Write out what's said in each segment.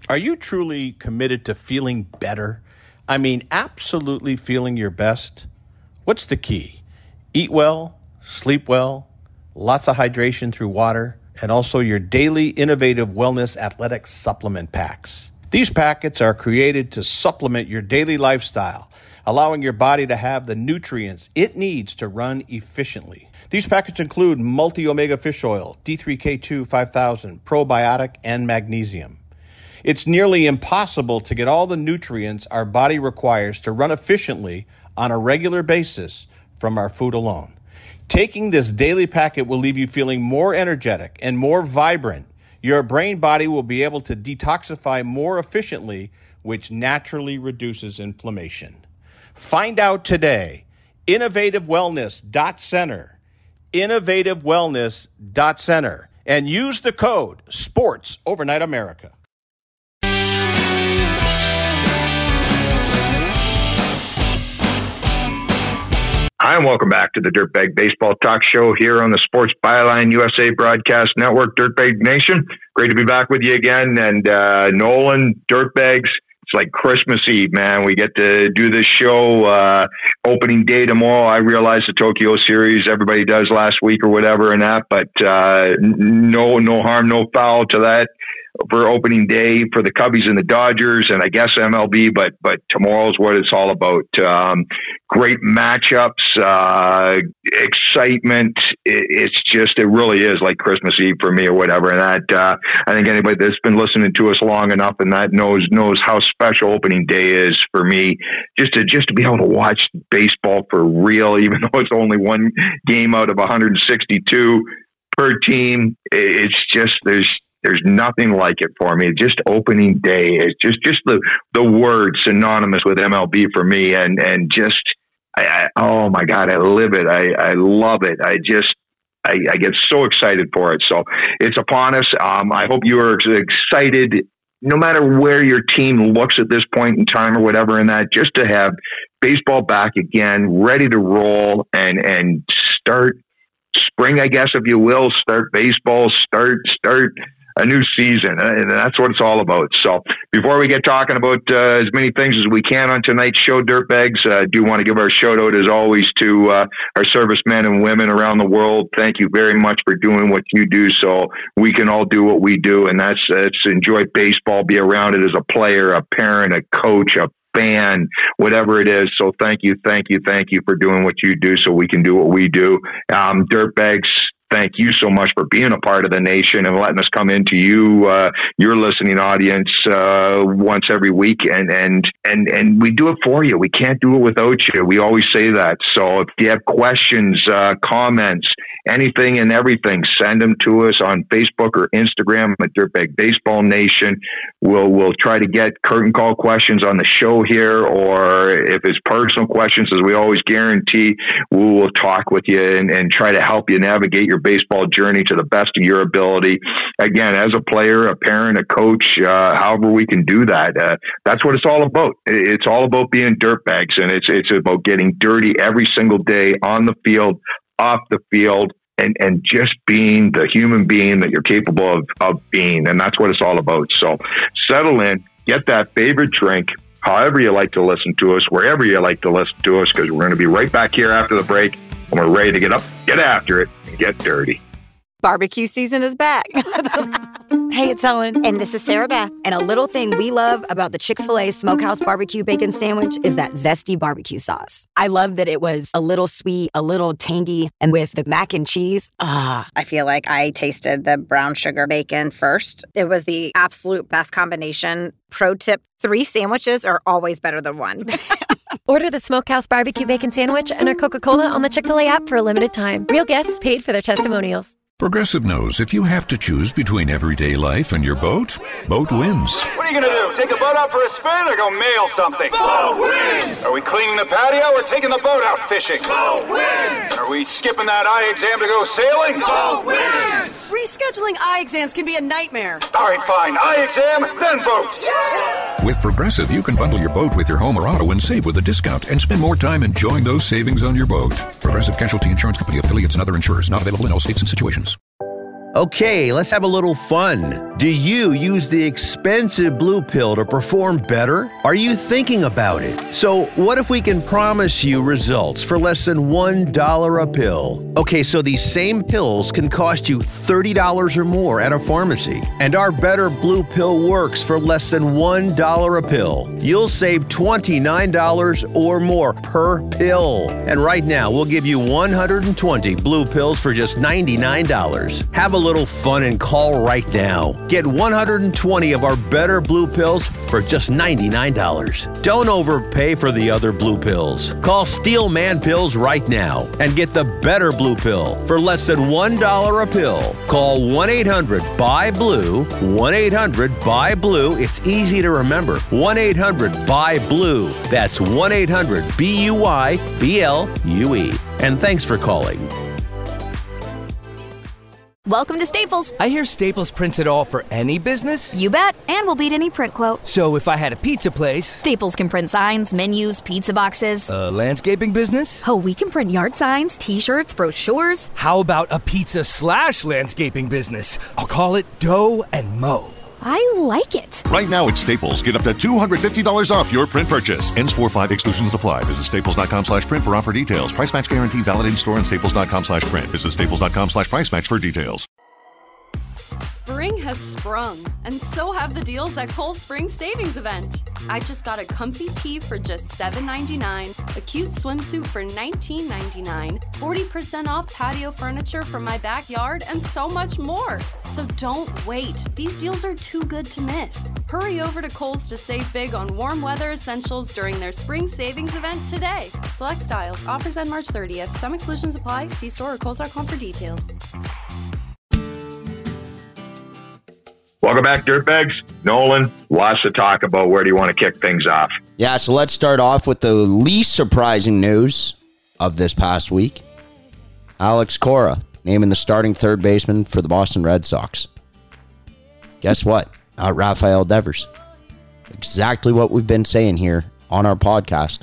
Are you truly committed to feeling better? I mean, absolutely feeling your best? What's the key? Eat well, sleep well, lots of hydration through water, and also your daily innovative wellness athletic supplement packs. These packets are created to supplement your daily lifestyle, allowing your body to have the nutrients it needs to run efficiently. These packets include multi-omega fish oil, D3K2 5000, probiotic, and magnesium. It's nearly impossible to get all the nutrients our body requires to run efficiently on a regular basis from our food alone. Taking this daily packet will leave you feeling more energetic and more vibrant. Your brain body will be able to detoxify more efficiently, which naturally reduces inflammation. Find out today. InnovativeWellness.center. InnovativeWellness.center. And use the code SPORTS Overnight America. Hi, and welcome back to the Dirtbag Baseball Talk Show here on the Sports Byline USA Broadcast Network, Dirtbag Nation. Great to be back with you again. And Nolan, Dirtbags, it's like Christmas Eve, man. We get to do this show opening day tomorrow. I realize the Tokyo series, everybody does last week or whatever and that, but no harm, no foul to that for opening day for the Cubbies and the Dodgers and I guess MLB, but tomorrow's what it's all about. Great matchups, excitement. It really is like Christmas Eve for me or whatever. And that, I think anybody that's been listening to us long enough and that knows how special opening day is for me. Just to be able to watch baseball for real, even though it's only one game out of 162 per team. It's just, there's nothing like it for me. Just opening day is just the word synonymous with MLB for me. And just, oh my God, I live it. I love it. I get so excited for it. So it's upon us. I hope you are excited, no matter where your team looks at this point in time or whatever, and that just to have baseball back again, ready to roll and start spring, I guess, if you will, start baseball, start a new season, and that's what it's all about. So before we get talking about as many things as we can on tonight's show, Dirtbags, I do want to give our shout out as always to our servicemen and women around the world. Thank you very much for doing what you do so we can all do what we do, and that's enjoy baseball, be around it as a player, a parent, a coach, a fan, whatever it is. So thank you for doing what you do so we can do what we do. Dirtbags, thank you so much for being a part of the nation and letting us come into your listening audience once every week, and we do it for you. We can't do it without you. We always say that. So if you have questions, comments, anything and everything, send them to us on Facebook or Instagram at Dirtbag Baseball Nation. We'll try to get curtain call questions on the show here, or if it's personal questions, as we always guarantee, we will talk with you and try to help you navigate your baseball journey to the best of your ability. Again, as a player, a parent, a coach, however we can do that. That's what it's all about. It's all about being dirtbags, and it's about getting dirty every single day on the field, off the field, and just being the human being that you're capable of being. And that's what it's all about. So settle in, get that favorite drink, however you like to listen to us, wherever you like to listen to us, because we're going to be right back here after the break, and we're ready to get up, get after it, and get dirty. Barbecue season is back. Hey, it's Ellen. And this is Sarah Beth. And a little thing we love about the Chick-fil-A Smokehouse Barbecue Bacon Sandwich is that zesty barbecue sauce. I love that it was a little sweet, a little tangy, and with the mac and cheese. I feel like I tasted the brown sugar bacon first. It was the absolute best combination. Pro tip, 3 sandwiches are always better than 1. Order the Smokehouse Barbecue Bacon Sandwich and our Coca-Cola on the Chick-fil-A app for a limited time. Real guests paid for their testimonials. Progressive knows if you have to choose between everyday life and your boat, boat wins. What are you going to do? Take the boat out for a spin or go mail something? Boat wins! Are we cleaning the patio or taking the boat out fishing? Boat wins! Are we skipping that eye exam to go sailing? Boat wins! Rescheduling eye exams can be a nightmare. All right, fine. Eye exam, then boat. Yeah! With Progressive, you can bundle your boat with your home or auto and save with a discount and spend more time enjoying those savings on your boat. Progressive Casualty Insurance Company, affiliates, and other insurers. Not available in all states and situations. Okay, let's have a little fun. Do you use the expensive Blue Pill to perform better? Are you thinking about it? So what if we can promise you results for less than $1 a pill? Okay, so these same pills can cost you $30 or more at a pharmacy. And our Better Blue Pill works for less than $1 a pill. You'll save $29 or more per pill. And right now, we'll give you 120 Blue Pills for just $99. Have a little fun and call right now. Get 120 of our Better Blue Pills for just $99. Don't overpay for the other Blue Pills. Call Steel Man Pills right now and get the Better Blue Pill for less than $1 a pill. Call 1-800-BUY-BLUE, 1-800-BUY-BLUE. It's easy to remember. 1-800-BUY-BLUE. That's 1-800-BUY-BLUE. And thanks for calling. Welcome to Staples. I hear Staples prints it all for any business. You bet, and we'll beat any print quote. So if I had a pizza place... Staples can print signs, menus, pizza boxes. A landscaping business? Oh, we can print yard signs, t-shirts, brochures. How about a pizza/landscaping business? I'll call it Dough and Mo. I like it. Right now at Staples, get up to $250 off your print purchase. Ends 4/5, exclusions apply. Visit staples.com/print for offer details. Price match guarantee valid in store and staples.com/print. Visit staples.com/price match for details. Spring has sprung, and so have the deals at Kohl's Spring Savings Event. I just got a comfy tee for just $7.99, a cute swimsuit for $19.99, 40% off patio furniture for my backyard, and so much more. So don't wait. These deals are too good to miss. Hurry over to Kohl's to save big on warm weather essentials during their Spring Savings Event today. Select styles. Offers end March 30th. Some exclusions apply. See store or kohls.com for details. Welcome back, Dirtbags. Nolan, lots to talk about. Where do you want to kick things off? Yeah, so let's start off with the least surprising news of this past week. Alex Cora naming the starting third baseman for the Boston Red Sox. Guess what? Not Rafael Devers. Exactly what we've been saying here on our podcast.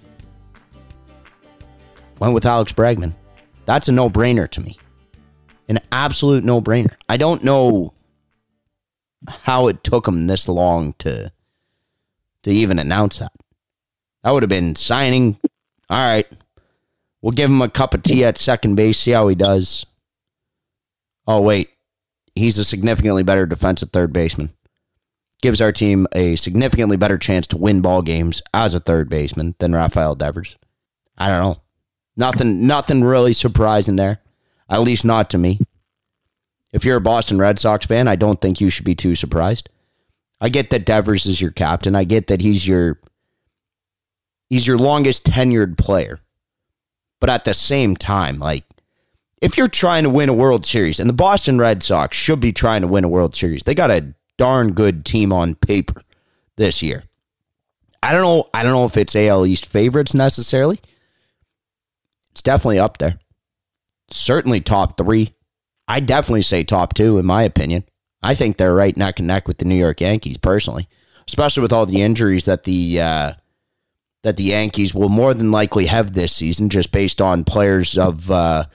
Went with Alex Bregman. That's a no-brainer to me. An absolute no-brainer. I don't know how it took him this long to even announce that. That would have been signing. All right, we'll give him a cup of tea at second base, see how he does. Oh, wait, he's a significantly better defensive third baseman. Gives our team a significantly better chance to win ball games as a third baseman than Rafael Devers. I don't know. Nothing really surprising there, at least not to me. If you're a Boston Red Sox fan, I don't think you should be too surprised. I get that Devers is your captain. I get that he's your longest tenured player. But at the same time, like, if you're trying to win a World Series, and the Boston Red Sox should be trying to win a World Series, they got a darn good team on paper this year. I don't know if it's AL East favorites necessarily. It's definitely up there. Certainly top 3. I definitely say top 2, in my opinion. I think they're right neck and neck with the New York Yankees, personally, especially with all the injuries that the Yankees will more than likely have this season, just based on players of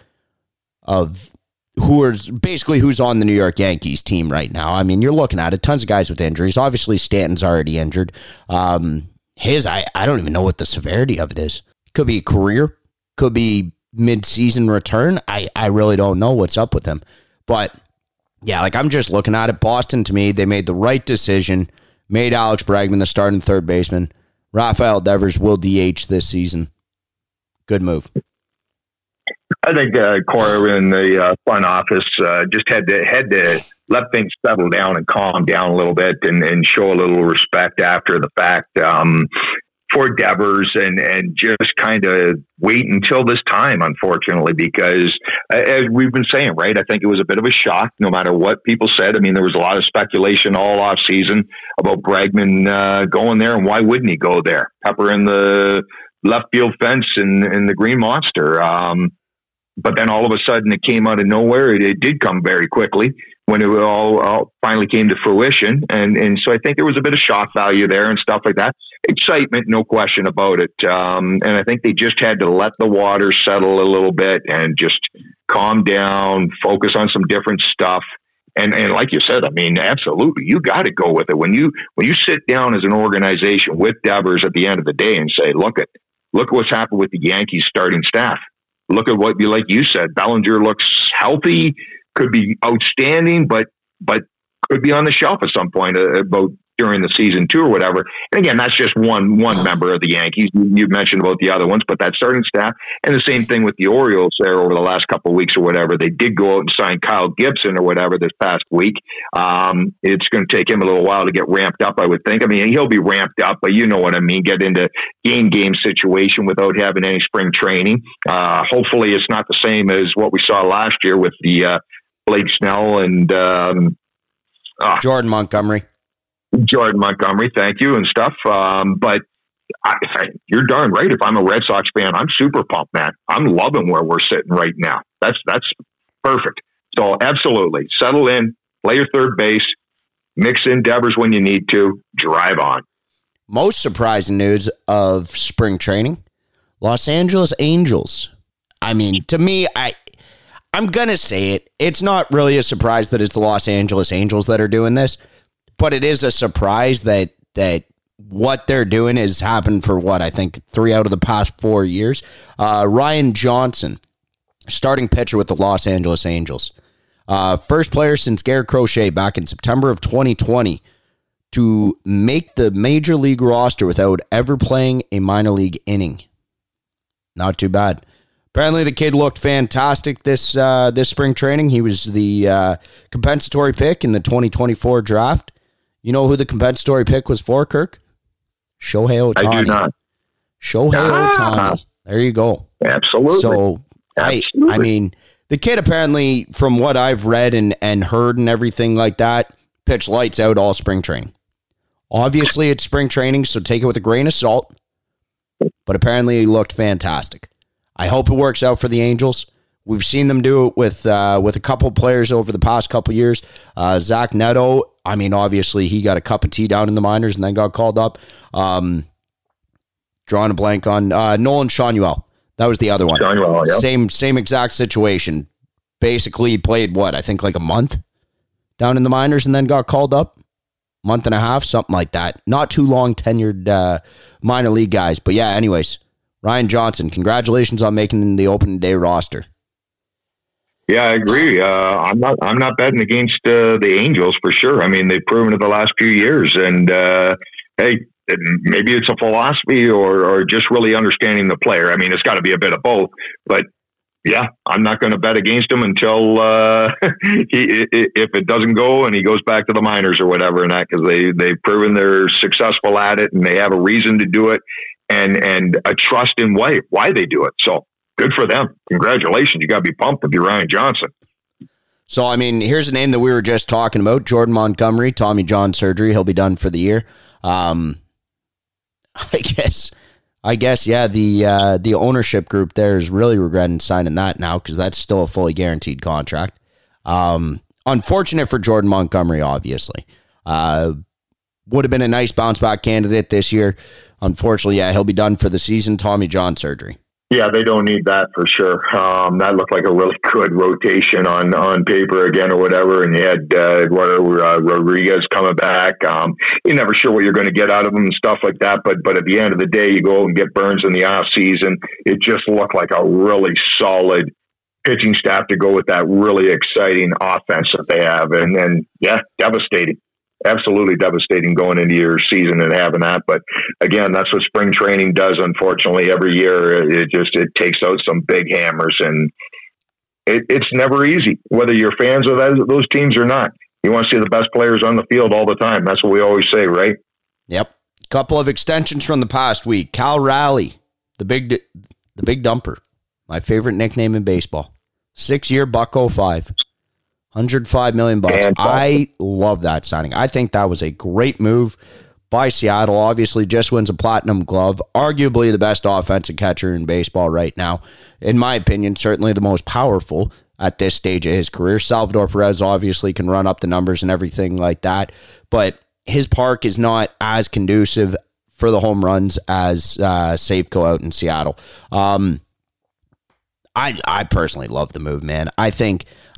who's on the New York Yankees team right now. I mean, you're looking at it, tons of guys with injuries. Obviously, Stanton's already injured. I don't even know what the severity of it is. Could be a career, could be mid-season return. I really don't know what's up with him. But yeah, like, I'm just looking at it. Boston, to me, they made the right decision, made Alex Bregman the starting third baseman. Rafael Devers will DH this season. Good move. I think Cora in the front office just had to let things settle down and calm down a little bit and show a little respect after the fact for Devers and just kind of wait until this time, unfortunately, because as we've been saying, right, I think it was a bit of a shock no matter what people said. I mean, there was a lot of speculation all off season about Bregman going there, and why wouldn't he go there? Pepper in the left field fence in the Green Monster. But then all of a sudden it came out of nowhere. It did come very quickly when it all finally came to fruition. And so I think there was a bit of shock value there and stuff like that. Excitement, no question about it. And I think they just had to let the water settle a little bit and just calm down, focus on some different stuff, And like you said, I mean, absolutely, you got to go with it. When you sit down as an organization with Devers at the end of the day and say, look at what's happened with the Yankees starting staff. Look at what like you said, Bellinger looks healthy, could be outstanding, but could be on the shelf at some point about during the season too or whatever. And again, that's just one member of the Yankees. You mentioned about the other ones, but that starting staff, and the same thing with the Orioles there over the last couple of weeks or whatever. They did go out and sign Kyle Gibson or whatever this past week. It's going to take him a little while to get ramped up, I would think. I mean, he'll be ramped up, but you know what I mean, get into game situation without having any spring training. Hopefully it's not the same as what we saw last year with the Blake Snell and Jordan Montgomery, thank you, and stuff. But you're darn right. If I'm a Red Sox fan, I'm super pumped, man. I'm loving where we're sitting right now. That's perfect. So absolutely, settle in, play your third base, mix in Devers when you need to, drive on. Most surprising news of spring training, Los Angeles Angels. I mean, to me, I'm going to say it. It's not really a surprise that it's the Los Angeles Angels that are doing this, but it is a surprise that what they're doing has happened for I think 3 out of the past 4 years. Ryan Johnson, starting pitcher with the Los Angeles Angels. First player since Garrett Crochet back in September of 2020 to make the major league roster without ever playing a minor league inning. Not too bad. Apparently, the kid looked fantastic this spring training. He was the compensatory pick in the 2024 draft. You know who the compensatory pick was for, Kirk? Shohei Ohtani. I do not. Shohei Ohtani. There you go. Absolutely. So, absolutely. I mean, the kid apparently, from what I've read and heard and everything like that, pitched lights out all spring training. Obviously, it's spring training, so take it with a grain of salt. But apparently, he looked fantastic. I hope it works out for the Angels. We've seen them do it with a couple players over the past couple years. Zach Neto, I mean, obviously he got a cup of tea down in the minors and then got called up. Drawing a blank on Nolan Schanuel. That was the other one. Schanuel, yeah. Same exact situation. Basically played I think like a month down in the minors and then got called up. Month and a half, something like that. Not too long tenured minor league guys. But yeah, anyways. Ryan Johnson, congratulations on making the opening day roster. Yeah, I agree. I'm not betting against the Angels for sure. I mean, they've proven it the last few years, and hey, maybe it's a philosophy or just really understanding the player. I mean, it's got to be a bit of both. But yeah, I'm not going to bet against him until if it doesn't go and he goes back to the minors or whatever, and that because they've proven they're successful at it and they have a reason to do it. And a trust in why they do it. So good for them. Congratulations. You got to be pumped if you're Ryan Johnson. So, I mean, here's a name that we were just talking about, Jordan Montgomery, Tommy John surgery. He'll be done for the year. I guess, yeah, the ownership group there is really regretting signing that now because that's still a fully guaranteed contract. Unfortunate for Jordan Montgomery, obviously. Would have been a nice bounce back candidate this year. Unfortunately, yeah, he'll be done for the season. Tommy John surgery. Yeah, they don't need that for sure. That looked like a really good rotation on paper again or whatever. And you had Rodriguez coming back. You're never sure what you're going to get out of them and stuff like that. But at the end of the day, you go and get Burns in the off season. It just looked like a really solid pitching staff to go with that really exciting offense that they have. And yeah, devastating. Absolutely devastating going into your season and having that. But again, that's what spring training does. Unfortunately, every year it takes out some big hammers, and it's never easy, whether you're fans of those teams or not. You want to see the best players on the field all the time. That's what we always say, right? Yep. Couple of extensions from the past week. Cal Raleigh, the big dumper, my favorite nickname in baseball. 6-year $105. $105 million. I love that signing. I think that was a great move by Seattle. Obviously, just wins a platinum glove. Arguably the best offensive catcher in baseball right now. In my opinion, certainly the most powerful at this stage of his career. Salvador Perez obviously can run up the numbers and everything like that, but his park is not as conducive for the home runs as Safeco out in Seattle. I personally love the move, man. I think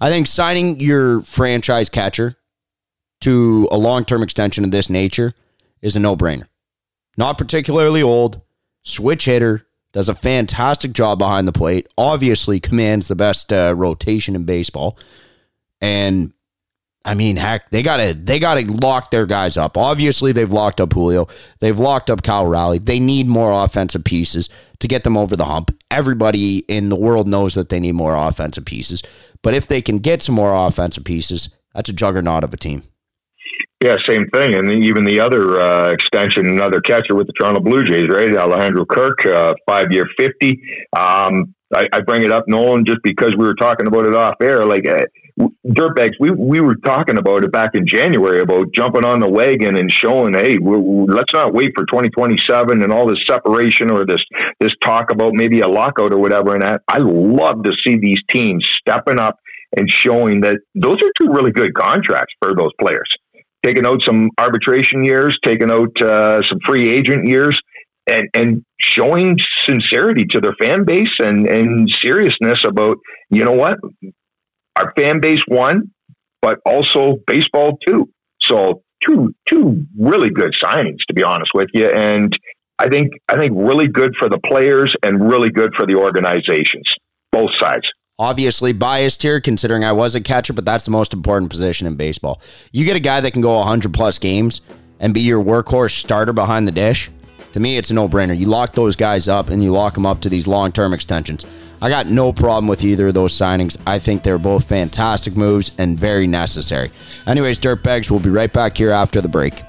I think signing your franchise catcher to a long-term extension of this nature is a no-brainer. Not particularly old, switch hitter, does a fantastic job behind the plate, obviously commands the best rotation in baseball. And I mean, heck, they gotta lock their guys up. Obviously, they've locked up Julio. They've locked up Cal Raleigh. They need more offensive pieces to get them over the hump. Everybody in the world knows that they need more offensive pieces. But if they can get some more offensive pieces, that's a juggernaut of a team. Yeah, same thing. And even the other extension, another catcher with the Toronto Blue Jays, right? Alejandro Kirk, 5-year, $50. I bring it up, Nolan, just because we were talking about it off air. Like, Dirtbags, we were talking about it back in January about jumping on the wagon and showing, hey, let's not wait for 2027 and all this separation or this talk about maybe a lockout or whatever. And I love to see these teams stepping up and showing that those are two really good contracts for those players. Taking out some arbitration years, taking out some free agent years, and showing sincerity to their fan base and seriousness about, you know what, our fan base won, but also baseball too. So two really good signings, to be honest with you. And I think really good for the players and really good for the organizations, both sides. Obviously biased here, considering I was a catcher, but that's the most important position in baseball. You get a guy that can go 100-plus games and be your workhorse starter behind the dish. To me, it's a no-brainer. You lock those guys up, and you lock them up to these long-term extensions. I got no problem with either of those signings. I think they're both fantastic moves and very necessary. Anyways, Dirtbags, we'll be right back here after the break.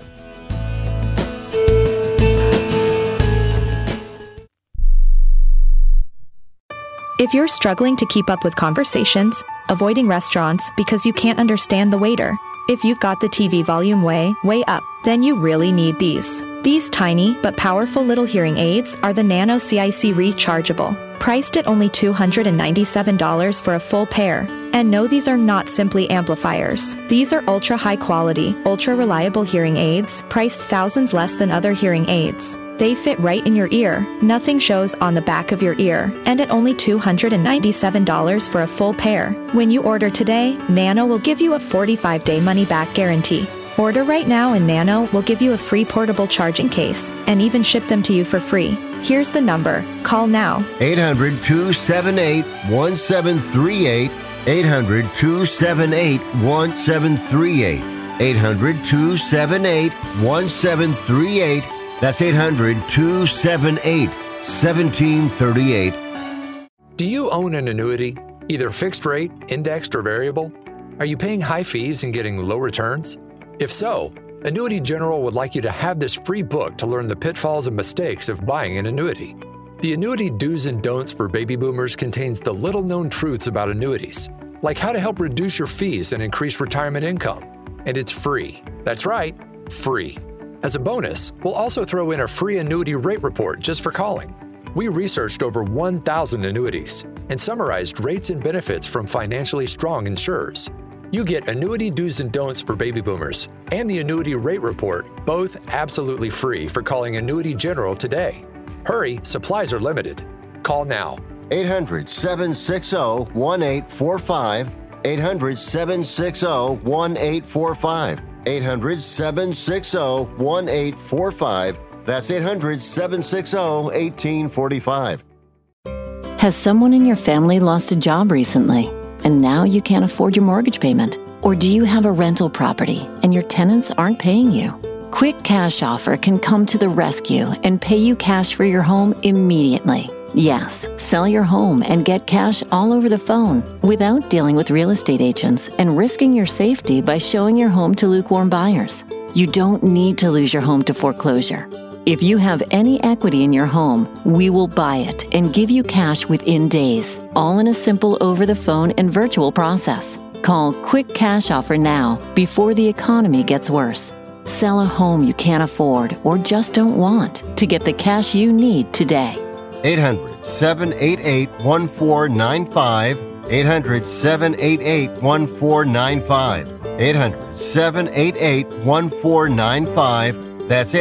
If you're struggling to keep up with conversations, avoiding restaurants because you can't understand the waiter, if you've got the TV volume way up, then you really need these. These tiny but powerful little hearing aids are the Nano CIC Rechargeable, priced at only $297 for a full pair. And no, these are not simply amplifiers. These are ultra high quality, ultra reliable hearing aids, priced thousands less than other hearing aids. They fit right in your ear, nothing shows on the back of your ear, and at only $297 for a full pair. When you order today, Nano will give you a 45-day money-back guarantee. Order right now and Nano will give you a free portable charging case and even ship them to you for free. Here's the number. Call now. 800-278-1738. 800-278-1738. 800-278-1738. That's 800-278-1738. Do you own an annuity, either fixed rate, indexed, or variable? Are you paying high fees and getting low returns? If so, Annuity General would like you to have this free book to learn the pitfalls and mistakes of buying an annuity. The Annuity Do's and Don'ts for Baby Boomers contains the little-known truths about annuities, like how to help reduce your fees and increase retirement income. And it's free. That's right, free. As a bonus, we'll also throw in a free annuity rate report just for calling. We researched over 1,000 annuities and summarized rates and benefits from financially strong insurers. You get Annuity Do's and Don'ts for Baby Boomers and the Annuity Rate Report, both absolutely free for calling Annuity General today. Hurry, supplies are limited. Call now. 800-760-1845. 800-760-1845. 800-760-1845. That's 800-760-1845. Has someone in your family lost a job recently, and now you can't afford your mortgage payment? Or do you have a rental property and your tenants aren't paying you? Quick Cash Offer can come to the rescue and pay you cash for your home immediately. Yes, sell your home and get cash all over the phone without dealing with real estate agents and risking your safety by showing your home to lukewarm buyers. You don't need to lose your home to foreclosure. If you have any equity in your home, we will buy it and give you cash within days, all in a simple over-the-phone and virtual process. Call Quick Cash Offer now before the economy gets worse. Sell a home you can't afford or just don't want to get the cash you need today. 800-788-1495. 800-788-1495. 800-788-1495. That's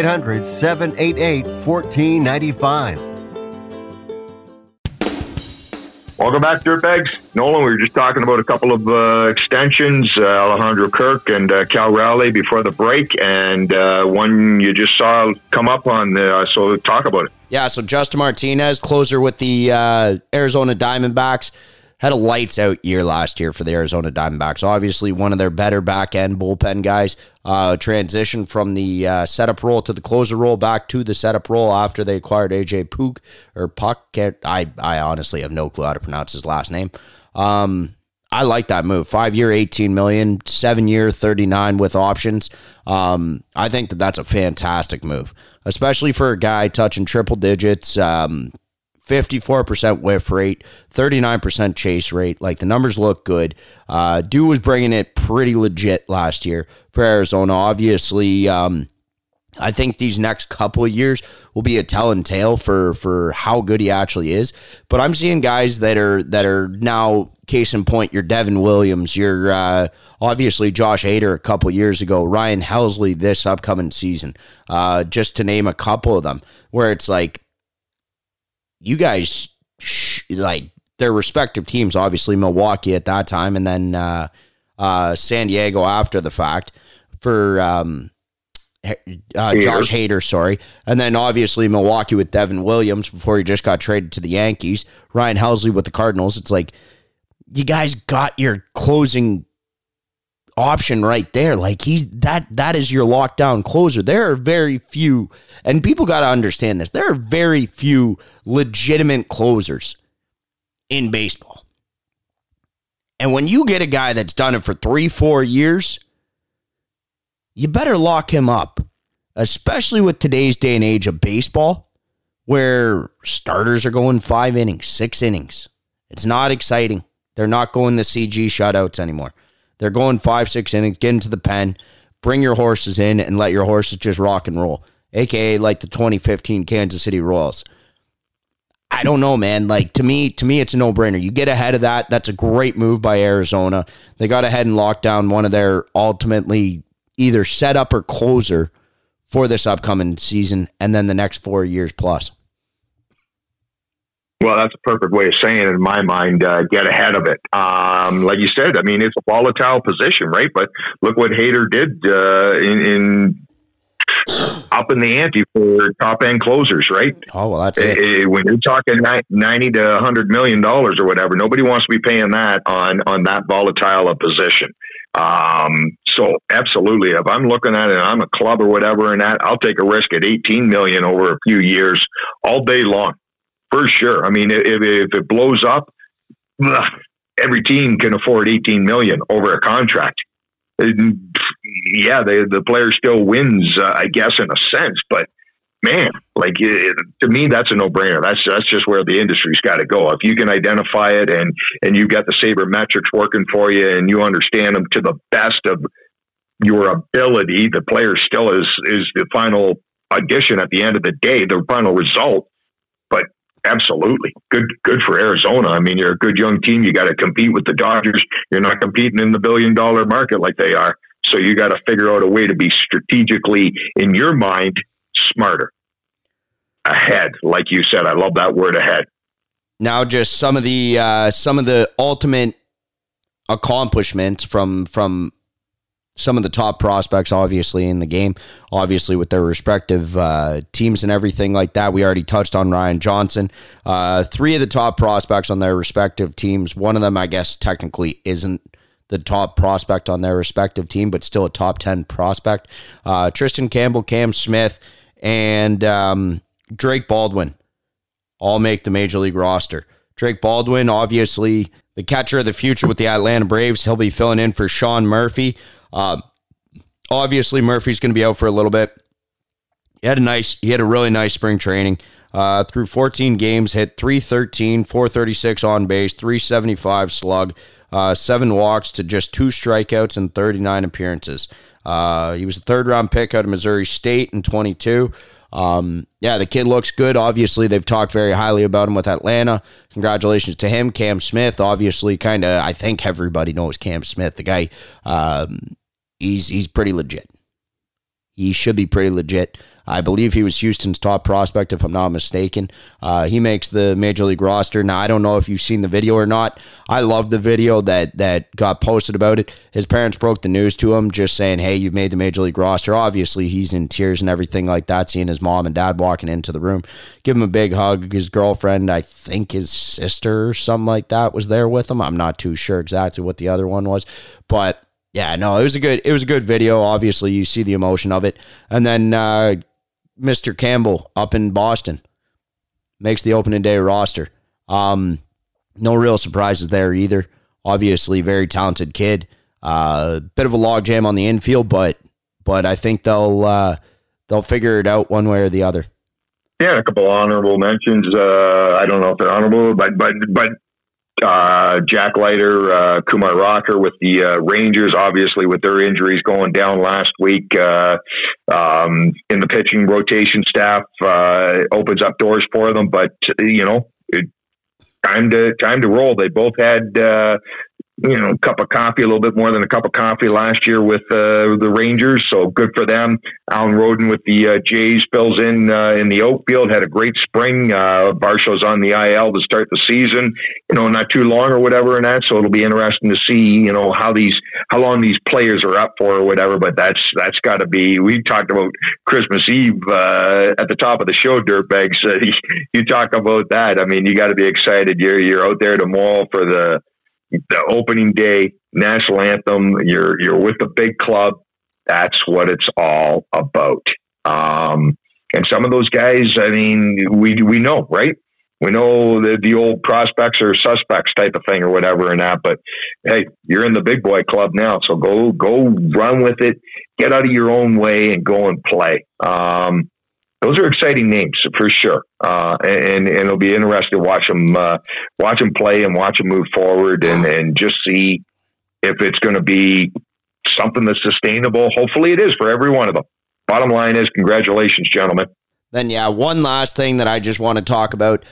800-788-1495. Welcome back, Dirtbags. Nolan, we were just talking about a couple of extensions, Alejandro Kirk and Cal Raleigh before the break, and one you just saw come up on, so talk about it. Yeah, so Justin Martinez, closer with the Arizona Diamondbacks, had a lights-out year last year for the Arizona Diamondbacks. Obviously, one of their better back-end bullpen guys. Transitioned from the setup role to the closer role, back to the setup role after they acquired AJ Puck. I honestly have no clue how to pronounce his last name. I like that move. 5-year, $18 million, 7-year, $39 million with options. I think that's a fantastic move, especially for a guy touching triple digits. 54% whiff rate, 39% chase rate. Like, the numbers look good. Dude was bringing it pretty legit last year for Arizona. Obviously, I think these next couple of years will be a telling tale for how good he actually is. But I'm seeing guys that are now, case in point, your Devin Williams, your obviously Josh Hader a couple years ago, Ryan Helsley this upcoming season, just to name a couple of them, where it's like, you guys, like, their respective teams, obviously Milwaukee at that time, and then San Diego after the fact for Josh Hader, sorry. And then obviously Milwaukee with Devin Williams before he just got traded to the Yankees. Ryan Helsley with the Cardinals. It's like, you guys got your closing option right there. Like, that is your lockdown closer. There are very few, and people got to understand this, there are very few legitimate closers in baseball. And when you get a guy that's done it for 3-4 years, you better lock him up, especially with today's day and age of baseball, where starters are going 5 innings, 6 innings. It's not exciting. They're not going the CG shutouts anymore. They're going 5-6 innings, get into the pen, bring your horses in, and let your horses just rock and roll, a.k.a. like the 2015 Kansas City Royals. I don't know, man. Like, to me, it's a no-brainer. You get ahead of that. That's a great move by Arizona. They got ahead and locked down one of their ultimately either setup or closer for this upcoming season and then the next 4 years plus. Well, that's a perfect way of saying it in my mind. Get ahead of it. Like you said, I mean, it's a volatile position, right? But look what Hader did in up in the ante for top end closers, right? Oh, well, that's it. When you're talking $90 to $100 million or whatever, nobody wants to be paying that on that volatile a position. So absolutely, if I'm looking at it and I'm a club or whatever, and that, I'll take a risk at $18 million over a few years all day long. For sure. I mean, if it blows up, every team can afford $18 million over a contract. Yeah, the player still wins, I guess, in a sense. But man, like, to me, that's a no-brainer. That's just where the industry's got to go. If you can identify it and you got the sabermetrics working for you and you understand them to the best of your ability, the player still is the final audition at the end of the day, the final result. But absolutely. Good for Arizona. I mean, you're a good young team. You got to compete with the Dodgers. You're not competing in the billion-dollar market like they are. So you got to figure out a way to be strategically, in your mind, smarter. Ahead. Like you said, I love that word, ahead. Now, just some of the ultimate accomplishments from some of the top prospects, obviously, in the game, obviously with their respective teams and everything like that. We already touched on Ryan Johnson. 3 of the top prospects on their respective teams. One of them, I guess, technically isn't the top prospect on their respective team, but still a top 10 prospect. Tristan Campbell, Cam Smith, and Drake Baldwin all make the Major League roster. Drake Baldwin, obviously, the catcher of the future with the Atlanta Braves. He'll be filling in for Sean Murphy. Obviously, Murphy's going to be out for a little bit. He had a really nice spring training. Through 14 games, hit .313, .436 on base, .375 slug, 7 walks to just 2 strikeouts and 39 appearances. He was a 3rd-round pick out of Missouri State in 22. Yeah, the kid looks good. Obviously, they've talked very highly about him with Atlanta. Congratulations to him. Cam Smith, obviously, I think everybody knows Cam Smith. The guy, he's pretty legit. He should be pretty legit. I believe he was Houston's top prospect, if I'm not mistaken. He makes the Major League roster. Now, I don't know if you've seen the video or not. I love the video that got posted about it. His parents broke the news to him, just saying, hey, you've made the Major League roster. Obviously, he's in tears and everything like that, seeing his mom and dad walking into the room. Give him a big hug. His girlfriend, I think his sister or something like that, was there with him. I'm not too sure exactly what the other one was, but yeah, no, it was a good video. Obviously, you see the emotion of it. And then Mr. Campbell up in Boston makes the opening day roster. No real surprises there either. Obviously, very talented kid. Bit of a logjam on the infield, but I think they'll figure it out one way or the other. Yeah, a couple of honorable mentions. I don't know if they're honorable, but Jack Leiter, Kumar Rocker with the Rangers, obviously with their injuries going down last week, in the pitching rotation staff, opens up doors for them. But time to roll. They both had a cup of coffee, a little bit more than a cup of coffee last year with the Rangers. So good for them. Alan Roden with the Jays fills in the outfield, had a great spring. Barshaw's on the IL to start the season, not too long or whatever in that. So it'll be interesting to see, how long these players are up for or whatever, but that's gotta be, we talked about Christmas Eve, at the top of the show, Dirtbags. You talk about that. I mean, you got to be excited. You're out there tomorrow for the opening day national anthem. You're with the big club. That's what it's all about. And some of those guys, I mean, we know, right? We know that the old prospects are suspects type of thing or whatever and that, but hey, you're in the big boy club now. So go run with it, get out of your own way and go and play. Those are exciting names for sure. And it'll be interesting to watch them play and watch them move forward and just see if it's going to be something that's sustainable. Hopefully it is for every one of them. Bottom line is, congratulations, gentlemen. Then, yeah, one last thing that I just want to talk about.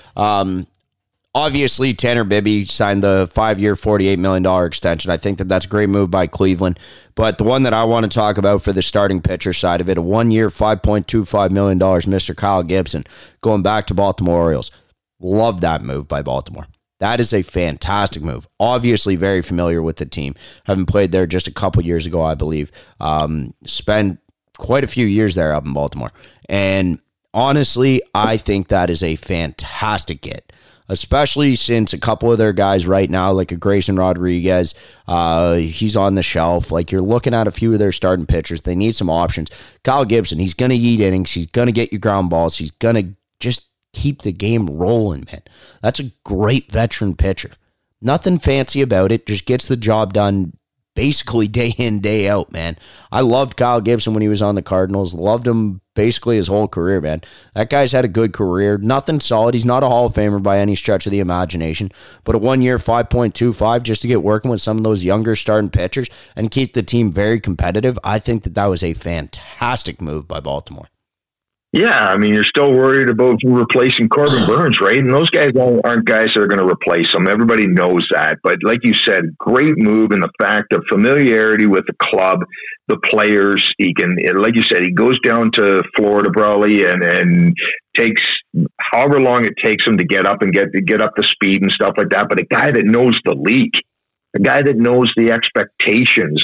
Obviously, Tanner Bibby signed the 5-year, $48 million extension. I think that's a great move by Cleveland. But the one that I want to talk about for the starting pitcher side of it, a 1-year, $5.25 million, Mr. Kyle Gibson, going back to Baltimore Orioles. Love that move by Baltimore. That is a fantastic move. Obviously very familiar with the team. Having played there just a couple years ago, I believe. Spent quite a few years there up in Baltimore. And honestly, I think that is a fantastic get. Especially since a couple of their guys right now, like a Grayson Rodriguez, he's on the shelf. Like, you're looking at a few of their starting pitchers. They need some options. Kyle Gibson, he's going to eat innings. He's going to get you ground balls. He's going to just keep the game rolling, man. That's a great veteran pitcher. Nothing fancy about it. Just gets the job done basically day in, day out, man. I loved Kyle Gibson when he was on the Cardinals. Loved him basically his whole career, man. That guy's had a good career. Nothing solid. He's not a Hall of Famer by any stretch of the imagination, but a 1-year, $5.25 just to get working with some of those younger starting pitchers and keep the team very competitive. I think that was a fantastic move by Baltimore. Yeah, I mean, you're still worried about replacing Corbin Burns, right? And those guys aren't guys that are going to replace him. Everybody knows that. But like you said, great move in the fact of familiarity with the club, the players. He can, like you said, he goes down to Florida probably and takes however long it takes him to get up and get up to speed and stuff like that. But a guy that knows the league, a guy that knows the expectations,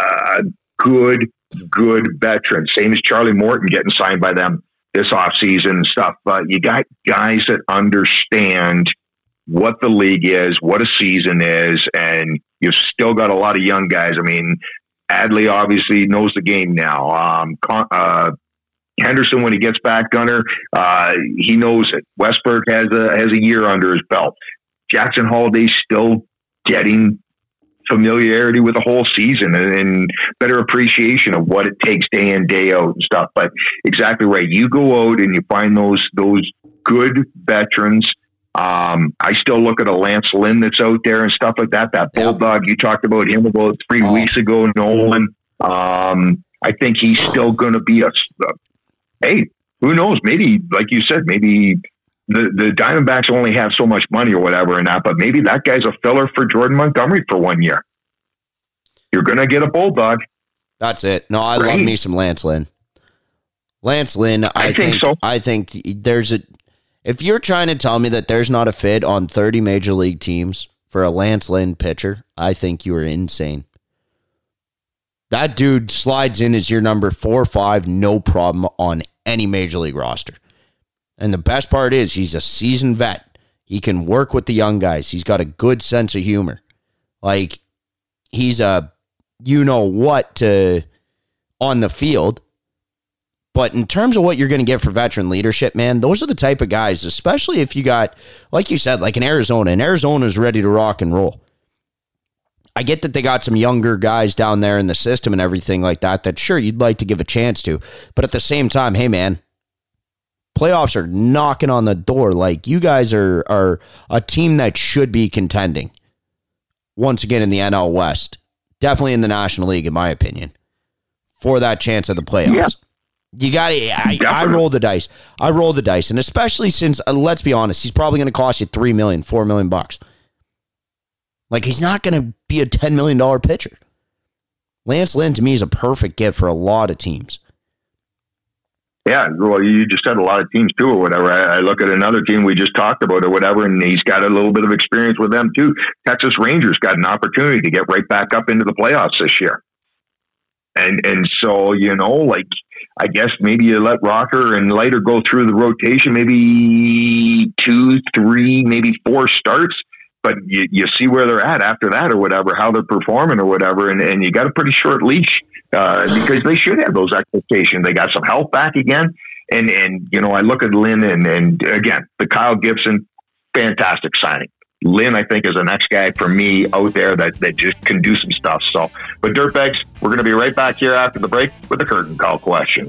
good veteran, same as Charlie Morton getting signed by them this offseason and stuff. You got guys that understand what the league is, what a season is, and you've still got a lot of young guys. I mean, Adley obviously knows the game now. Henderson, when he gets back, Gunner, he knows it. Westberg has a year under his belt. Jackson Holliday's still getting familiarity with the whole season and better appreciation of what it takes day in, day out and stuff. But exactly right. You go out and you find those good veterans. I still look at a Lance Lynn that's out there and stuff like that. That Bulldog, you talked about him about 3 weeks ago, Nolan. I think he's still going to be hey, who knows? Maybe, like you said, maybe the Diamondbacks only have so much money or whatever and that, but maybe that guy's a filler for Jordan Montgomery for 1 year. You're going to get a Bulldog. That's it. No, I love me some Lance Lynn. Lance Lynn, I think so. I think there's a. If you're trying to tell me that there's not a fit on 30 major league teams for a Lance Lynn pitcher, I think you are insane. That dude slides in as your number 4 or 5, no problem on any major league roster. And the best part is he's a seasoned vet. He can work with the young guys. He's got a good sense of humor. Like, he's a you-know-what on the field. But in terms of what you're going to get for veteran leadership, man, those are the type of guys, especially if you got, like you said, like in Arizona, and Arizona's ready to rock and roll. I get that they got some younger guys down there in the system and everything like that sure, you'd like to give a chance to. But at the same time, hey, man, playoffs are knocking on the door. Like, you guys are a team that should be contending. Once again in the NL West. Definitely in the National League, in my opinion. For that chance of the playoffs. Yeah. You got to, I roll the dice. I roll the dice. And especially since, let's be honest, he's probably going to cost you $3 million, $4 million bucks. Like, he's not going to be a $10 million pitcher. Lance Lynn, to me, is a perfect gift for a lot of teams. Yeah, well, you just said a lot of teams, too, or whatever. I look at another team we just talked about or whatever, and he's got a little bit of experience with them, too. Texas Rangers got an opportunity to get right back up into the playoffs this year. And so, like, I guess maybe you let Rocker and Leiter go through the rotation, maybe 2, 3, maybe 4 starts, but you see where they're at after that or whatever, how they're performing or whatever, and you got a pretty short leash because they should have those expectations. They got some health back again, and I look at Lynn and again, the Kyle Gibson, fantastic signing. Lynn, I think, is the next guy for me out there that just can do some stuff. So, but Dirtbags, we're going to be right back here after the break with the curtain call questions.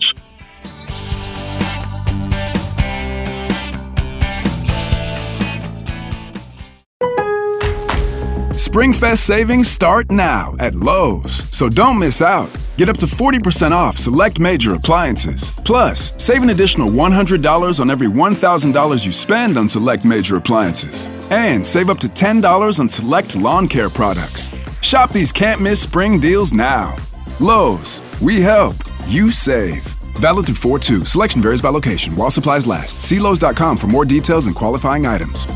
SpringFest savings start now at Lowe's, so don't miss out. Get up to 40% off select major appliances. Plus, save an additional $100 on every $1,000 you spend on select major appliances. And save up to $10 on select lawn care products. Shop these can't-miss spring deals now. Lowe's, we help, you save. Valid through 4/2. Selection varies by location. While supplies last. See Lowe's.com for more details and qualifying items.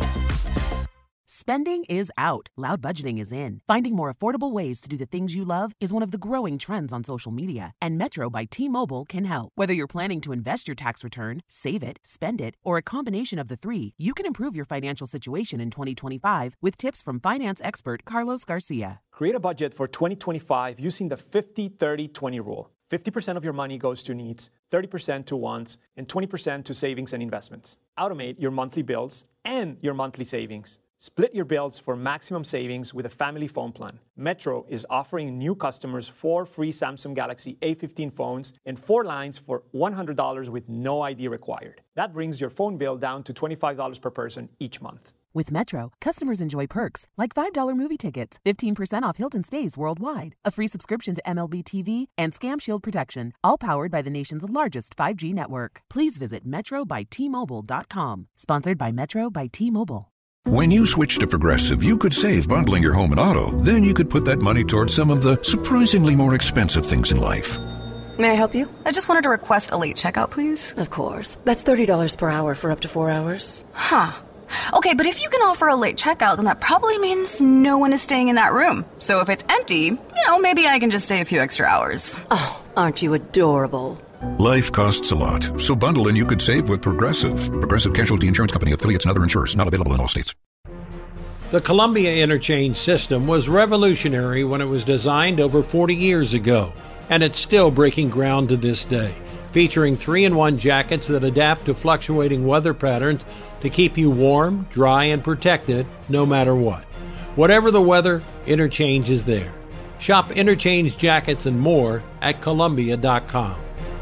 Spending is out. Loud budgeting is in. Finding more affordable ways to do the things you love is one of the growing trends on social media, and Metro by T-Mobile can help. Whether you're planning to invest your tax return, save it, spend it, or a combination of the three, you can improve your financial situation in 2025 with tips from finance expert Carlos Garcia. Create a budget for 2025 using the 50-30-20 rule. 50% of your money goes to needs, 30% to wants, and 20% to savings and investments. Automate your monthly bills and your monthly savings. Split your bills for maximum savings with a family phone plan. Metro is offering new customers 4 free Samsung Galaxy A15 phones and 4 lines for $100 with no ID required. That brings your phone bill down to $25 per person each month. With Metro, customers enjoy perks like $5 movie tickets, 15% off Hilton stays worldwide, a free subscription to MLB TV, and Scam Shield protection, all powered by the nation's largest 5G network. Please visit metrobytmobile.com. Sponsored by Metro by T-Mobile. When you switch to Progressive, you could save bundling your home and auto. Then you could put that money towards some of the surprisingly more expensive things in life. May I help you? I just wanted to request a late checkout, please. Of course. That's $30 per hour for up to 4 hours. Huh. Okay, but if you can offer a late checkout, then that probably means no one is staying in that room. So if it's empty, maybe I can just stay a few extra hours. Oh, aren't you adorable? Life costs a lot, so bundle and you could save with Progressive. Progressive Casualty Insurance Company, affiliates, and other insurers. Not available in all states. The Columbia Interchange system was revolutionary when it was designed over 40 years ago, and it's still breaking ground to this day. Featuring 3-in-1 jackets that adapt to fluctuating weather patterns to keep you warm, dry, and protected no matter what. Whatever the weather, Interchange is there. Shop Interchange jackets and more at Columbia.com.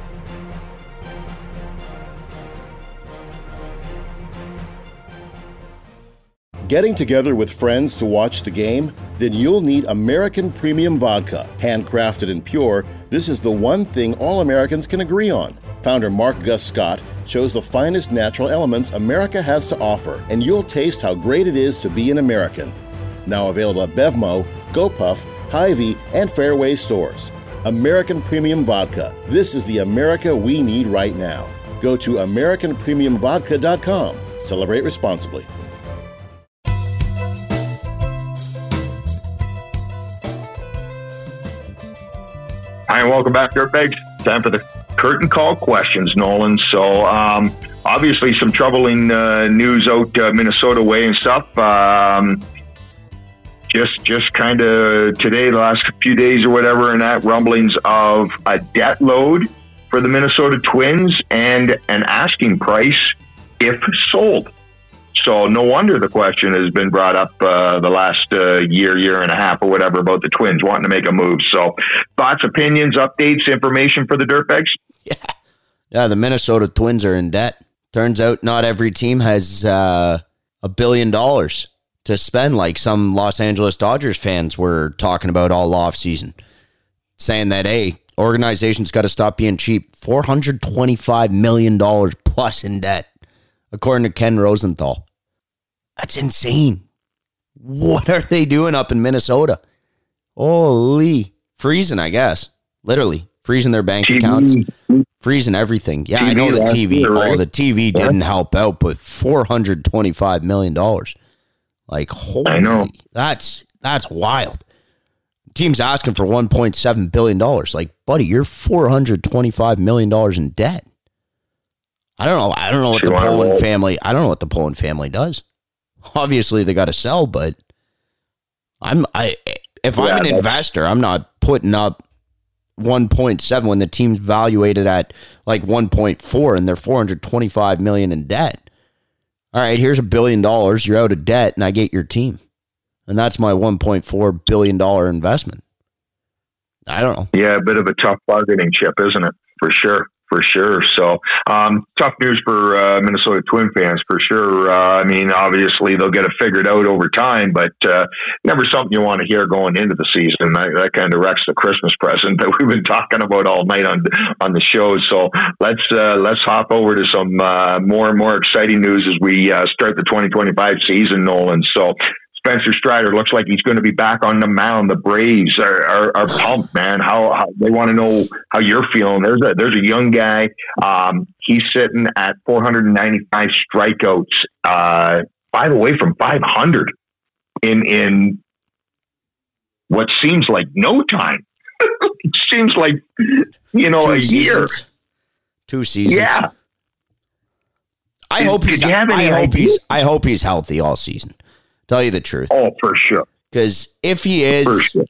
Getting together with friends to watch the game? Then you'll need American Premium Vodka. Handcrafted and pure, this is the one thing all Americans can agree on. Founder Mark Gus Scott chose the finest natural elements America has to offer, and you'll taste how great it is to be an American. Now available at Bevmo, GoPuff, Hy-Vee, and Fairway stores. American Premium Vodka. This is the America we need right now. Go to AmericanPremiumVodka.com. Celebrate responsibly. Hi, and welcome back, Dirtbags. Time for the curtain call questions, Nolan. So, obviously, some troubling news out Minnesota way and stuff. Just kind of today, the last few days or whatever, and that rumblings of a debt load for the Minnesota Twins and an asking price if sold. So no wonder the question has been brought up the last year and a half or whatever about the Twins wanting to make a move. So thoughts, opinions, updates, information for the Dirtbags? Yeah, the Minnesota Twins are in debt. Turns out not every team has $1 billion to spend, like some Los Angeles Dodgers fans were talking about all offseason, saying that, hey, organizations got to stop being cheap. $425 million plus in debt, according to Ken Rosenthal. That's insane. What are they doing up in Minnesota? Holy. Freezing, I guess. Literally. Freezing their bank accounts. Freezing everything. Yeah, TV, I know the TV. Right? Oh, the TV didn't help out, but $425 million. Like, holy. I know. That's wild. Team's asking for $1.7 billion. Like, buddy, you're $425 million in debt. I don't know what the Poland family. I don't know what the Poland family does. Obviously, they got to sell, but if I'm an investor, I'm not putting up 1.7 when the team's valuated at like 1.4 and they're $425 million in debt. All right, here's $1 billion. You're out of debt, and I get your team, and that's my $1.4 billion investment. I don't know. Yeah, a bit of a tough bargaining chip, isn't it? For sure. So, tough news for Minnesota Twin fans, for sure. I mean, obviously, they'll get it figured out over time, but never something you want to hear going into the season. That kind of wrecks the Christmas present that we've been talking about all night on the show. So let's hop over to some more and more exciting news as we start the 2025 season, Nolan. So, Spencer Strider looks like he's going to be back on the mound. The Braves are pumped, man. How they want to know how you're feeling. There's a young guy. He's sitting at 495 strikeouts, 5 away from 500 in what seems like no time. It seems like a year. 2 seasons. Yeah. I hope he's healthy all season. Tell you the truth. Oh, for sure. Because if he is, sure.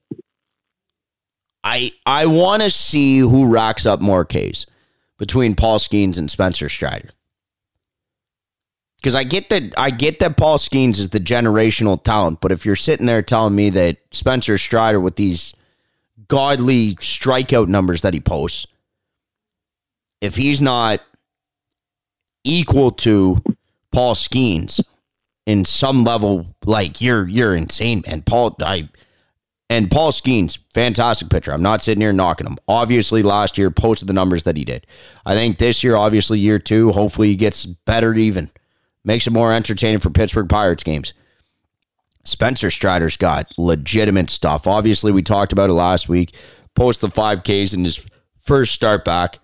I want to see who racks up more Ks between Paul Skeens and Spencer Strider. Because I get that Paul Skeens is the generational talent, but if you're sitting there telling me that Spencer Strider with these godly strikeout numbers that he posts, if he's not equal to Paul Skeens in some level, like you're insane, man. Paul Skeens, fantastic pitcher. I'm not sitting here knocking him. Obviously, last year posted the numbers that he did. I think this year, obviously year 2, hopefully he gets better even. Makes it more entertaining for Pittsburgh Pirates games. Spencer Strider's got legitimate stuff. Obviously, we talked about it last week. Post the 5Ks in his first start back.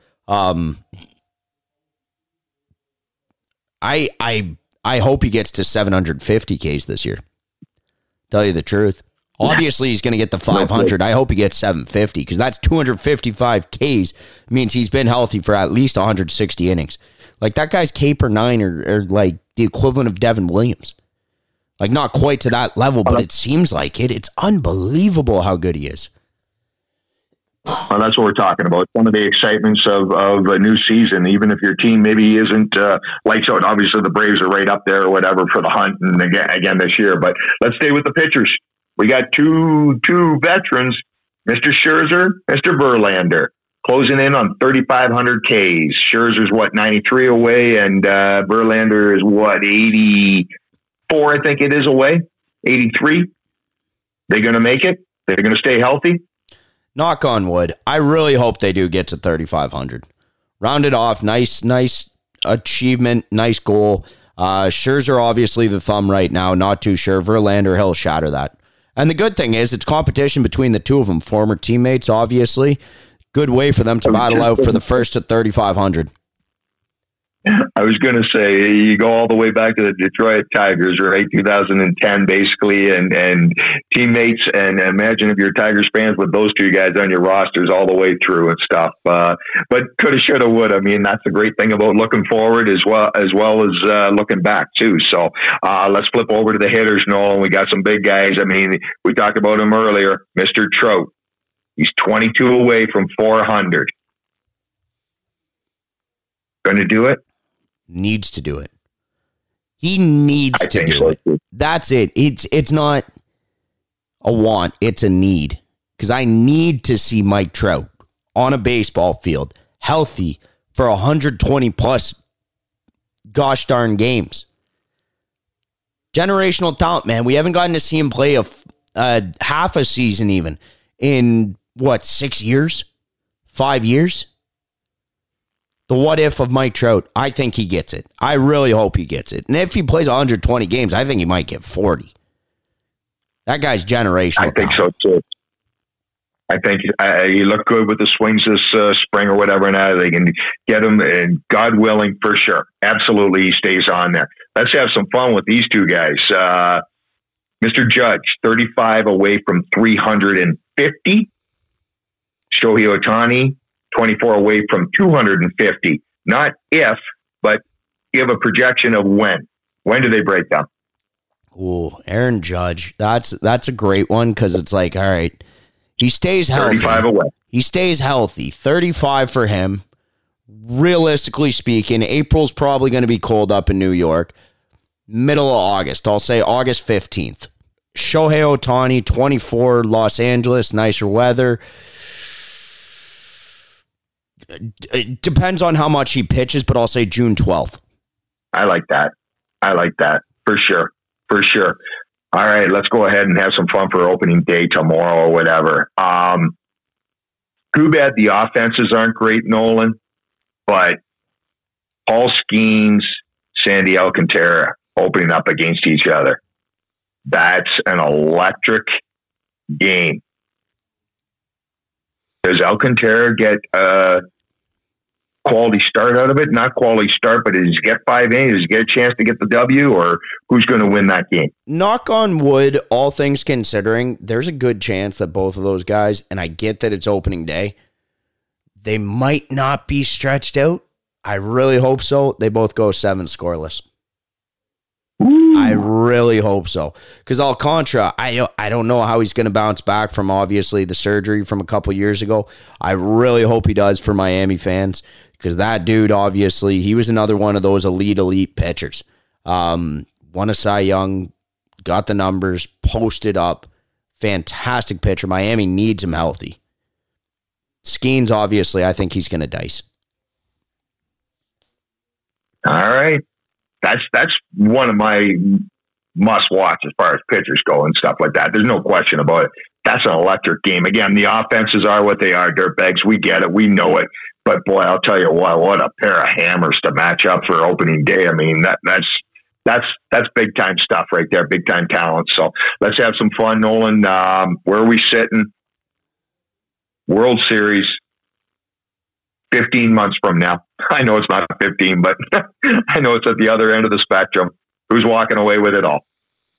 I hope he gets to 750 Ks this year. Tell you the truth. Obviously, he's going to get the 500. I hope he gets 750 because that's 255 Ks. Means he's been healthy for at least 160 innings. Like, that guy's K per 9 or like the equivalent of Devin Williams. Like, not quite to that level, but it seems like it. It's unbelievable how good he is. Well, that's what we're talking about. One of the excitements of a new season, even if your team maybe isn't lights out. Obviously, the Braves are right up there or whatever for the hunt and again this year. But let's stay with the pitchers. We got two veterans, Mr. Scherzer, Mr. Verlander, closing in on 3,500 Ks. Scherzer's 93 away, and Verlander is 84, I think it is away. 83. They're going to make it. They're going to stay healthy. Knock on wood. I really hope they do get to 3,500. Round it off. Nice achievement. Nice goal. Scherzer obviously the thumb right now. Not too sure. Verlander, he'll shatter that. And the good thing is it's competition between the two of them, former teammates, obviously. Good way for them to battle out for the first to 3,500. I was going to say, you go all the way back to the Detroit Tigers, right? 2010, basically, and teammates. And imagine if you're Tigers fans with those two guys on your rosters all the way through and stuff. But coulda, shoulda, woulda. I mean, that's the great thing about looking forward as well as looking back too. So let's flip over to the hitters, Nolan. We got some big guys. I mean, we talked about him earlier, Mr. Trout. He's 22 away from 400. Going to do it? Needs to do it. He needs to do it. That's it. It's not a want. It's a need. Because I need to see Mike Trout on a baseball field, healthy for 120 plus gosh darn games. Generational talent, man. We haven't gotten to see him play a half a season even in, 6 years? 5 years? The what if of Mike Trout, I think he gets it. I really hope he gets it. And if he plays 120 games, I think he might get 40. That guy's generational. I think so too. I think he looked good with the swings this spring or whatever. Now they can get him, and God willing, for sure, absolutely, he stays on there. Let's have some fun with these two guys. Mr. Judge, 35 away from 350. Shohei Ohtani, 24 away from 250. Not if, but give a projection of when. When do they break down? Ooh, Aaron Judge. That's a great one because it's like, all right, he stays healthy. 35 away. He stays healthy. 35 for him. Realistically speaking, April's probably going to be cold up in New York. Middle of August. I'll say August 15th. Shohei Ohtani, 24, Los Angeles, nicer weather. It depends on how much he pitches, but I'll say June 12th. I like that. For sure. All right, let's go ahead and have some fun for opening day tomorrow or whatever. Too bad the offenses aren't great, Nolan, but Paul Skeens, Sandy Alcantara opening up against each other. That's an electric game. Does Alcantara get quality start out of it? Not quality start, but does he get 5 innings? Does he get a chance to get the W, or who's going to win that game? Knock on wood, all things considering, there's a good chance that both of those guys, and I get that it's opening day, they might not be stretched out. I really hope so. They both go 7 scoreless. Ooh. I really hope so. Because Alcantara, I don't know how he's going to bounce back from, obviously, the surgery from a couple years ago. I really hope he does for Miami fans. Because that dude, obviously, he was another one of those elite pitchers. Won a Cy Young, got the numbers, posted up. Fantastic pitcher. Miami needs him healthy. Skeens, obviously, I think he's going to dice. All right. That's one of my must-watch as far as pitchers go and stuff like that. There's no question about it. That's an electric game. Again, the offenses are what they are, dirtbags. We get it. We know it. But, boy, I'll tell you what a pair of hammers to match up for opening day. I mean, that's big-time stuff right there, big-time talent. So let's have some fun, Nolan. Where are we sitting? World Series 15 months from now. I know it's not 15, but I know it's at the other end of the spectrum. Who's walking away with it all?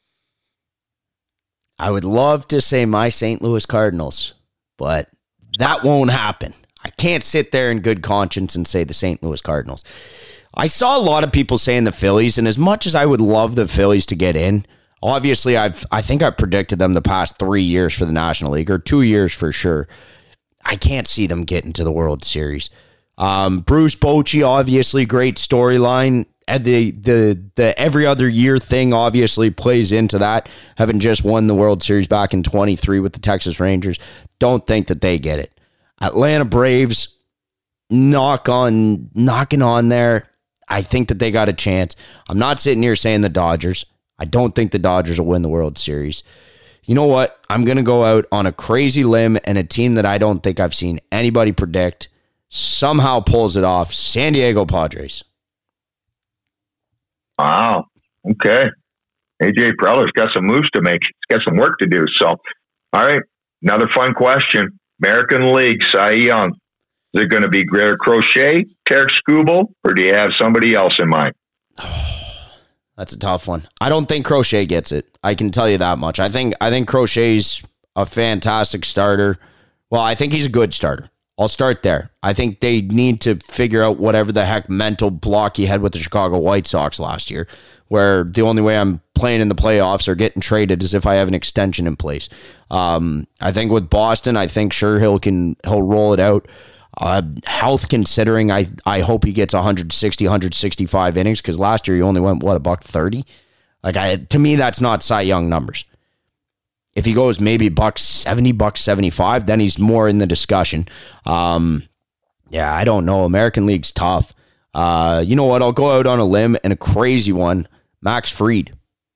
I would love to say my St. Louis Cardinals, but that won't happen. I can't sit there in good conscience and say the St. Louis Cardinals. I saw a lot of people saying the Phillies, and as much as I would love the Phillies to get in, obviously I think I've predicted them the past 3 years for the National League, or 2 years for sure. I can't see them getting to the World Series. Bruce Bochy, obviously, great storyline. The every other year thing obviously plays into that. Having just won the World Series back in 23 with the Texas Rangers. Don't think that they get it. Atlanta Braves, knocking on there. I think that they got a chance. I'm not sitting here saying the Dodgers. I don't think the Dodgers will win the World Series. You know what? I'm going to go out on a crazy limb, and a team that I don't think I've seen anybody predict somehow pulls it off. San Diego Padres. Wow. Okay. AJ Preller's got some moves to make. He's got some work to do. So, all right, another fun question. American League, Cy Young. Is it going to be Gregor Crochet, Tarek Skubal, or do you have somebody else in mind? That's a tough one. I don't think Crochet gets it. I can tell you that much. I think Crochet's a fantastic starter. Well, I think he's a good starter. I'll start there. I think they need to figure out whatever the heck mental block he had with the Chicago White Sox last year, where the only way I'm playing in the playoffs or getting traded is if I have an extension in place. I think with Boston, I think sure he'll roll it out. Health considering, I hope he gets 160, 165 innings, because last year he only went, $130? To me, that's not Cy Young numbers. If he goes maybe $170, $175, then he's more in the discussion. I don't know. American League's tough. You know what? I'll go out on a limb and a crazy one. Max Fried.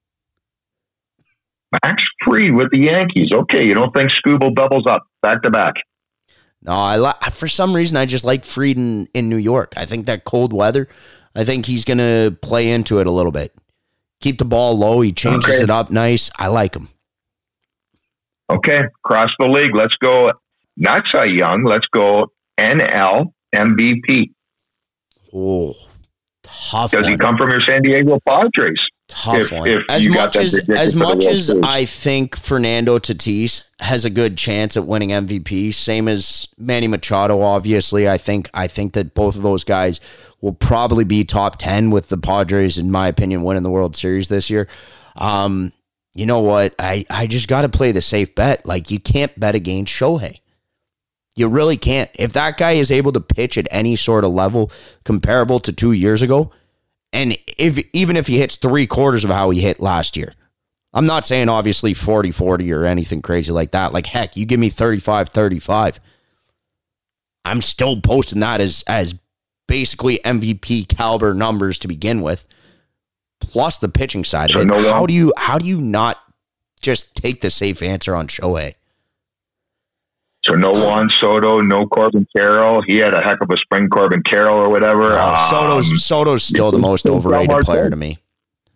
Max Fried with the Yankees. Okay, you don't think Skubal doubles up back to back? No, for some reason, I just like Fried in New York. I think that cold weather, I think he's going to play into it a little bit. Keep the ball low. He changes it up nice. I like him. Okay, across the league, let's go, not Cy Young, let's go NL MVP. Oh, tough Does he come from your San Diego Padres? Tough one. As much as I think Fernando Tatis has a good chance at winning MVP, same as Manny Machado, obviously, I think that both of those guys will probably be top 10 with the Padres, in my opinion, winning the World Series this year. You know what? I just got to play the safe bet. Like, you can't bet against Shohei. You really can't. If that guy is able to pitch at any sort of level comparable to 2 years ago, and even if he hits 3/4 of how he hit last year, I'm not saying obviously 40-40 or anything crazy like that. Like, heck, you give me 35-35. I'm still posting that as basically MVP caliber numbers to begin with, plus the pitching side of it. How do you not just take the safe answer on Shohei? So no Juan Soto, no Corbin Carroll. He had a heck of a spring, Corbin Carroll or whatever. Soto's still the most overrated player to me.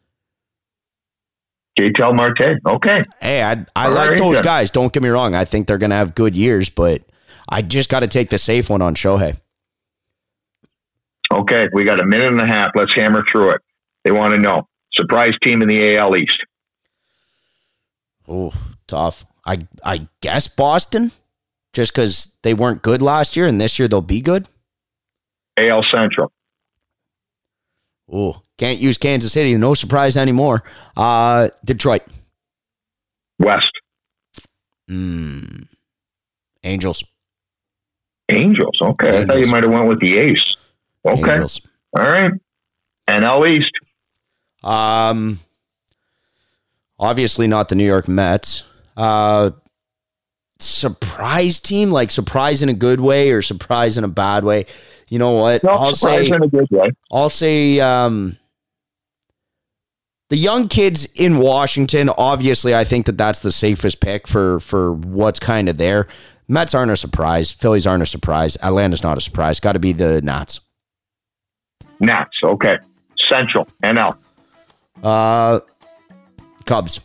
Ketel Marte. Okay. Hey, I like those guys. Don't get me wrong. I think they're going to have good years, but I just got to take the safe one on Shohei. Okay, we got a minute and a half. Let's hammer through it. They want to know. Surprise team in the AL East. Oh, tough. I guess Boston, just because they weren't good last year, and this year they'll be good. AL Central. Oh, can't use Kansas City. No surprise anymore. Detroit. West. Angels. Angels. Okay. I thought you might have went with the Ace. Okay. Angels. All right. NL East. Obviously not the New York Mets. Surprise team, like surprise in a good way or surprise in a bad way. You know what? No, I'll say in a good way. I'll say the young kids in Washington. Obviously, I think that's the safest pick for what's kind of there. Mets aren't a surprise. Phillies aren't a surprise. Atlanta's not a surprise. Got to be the Nats. Nats. Okay. Central. NL. Cubs.